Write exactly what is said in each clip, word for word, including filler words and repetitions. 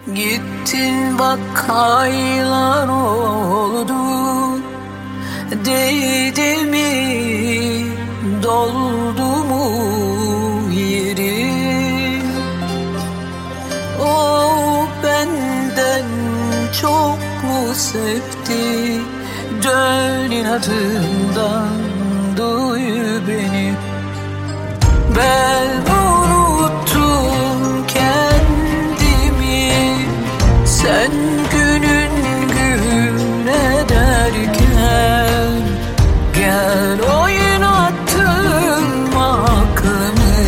Gittin bak aylar oldu, değdi mi, doldu mu yerin? O benden çok mu sevdi, dön inadından duy beni. Ben unuttum kendimi, sen günün gün ederken. Gel oynattın aklımı,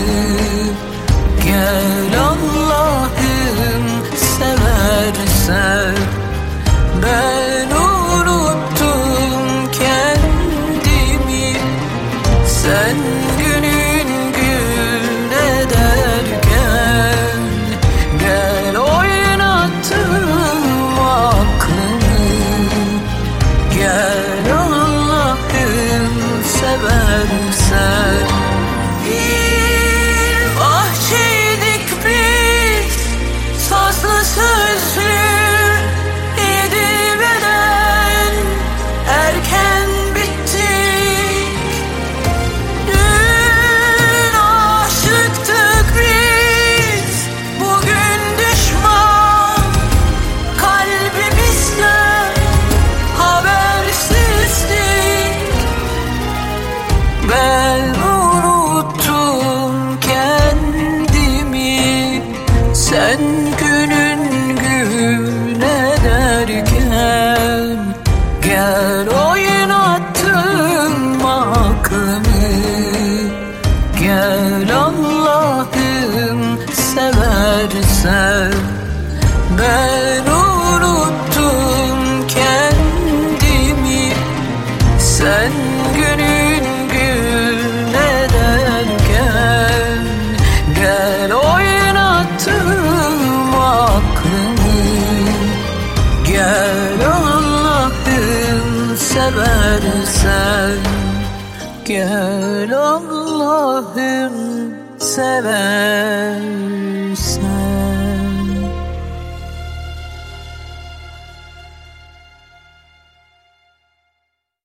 gel Allah'ım seversen. Ben unuttum kendimi, sen günün gün ederken. Gel oynattım aklımı, gel Allah'ım seversen. Bir bahçeydik biz, sazlı sözlü, yedi beden, erken bittik. Dün aşıktık biz, bugün düşman, kalbimizde habersizlik. Ben unuttum kendimi, sen günün gün ederken. Gel oynattım aklımı, gel Allah'ım seversen. Ben unuttum kendimi, sen günün gün ederken. Gel oynattım aklımı, gel Allah'ım seversen. Gel Allah'ım seversen.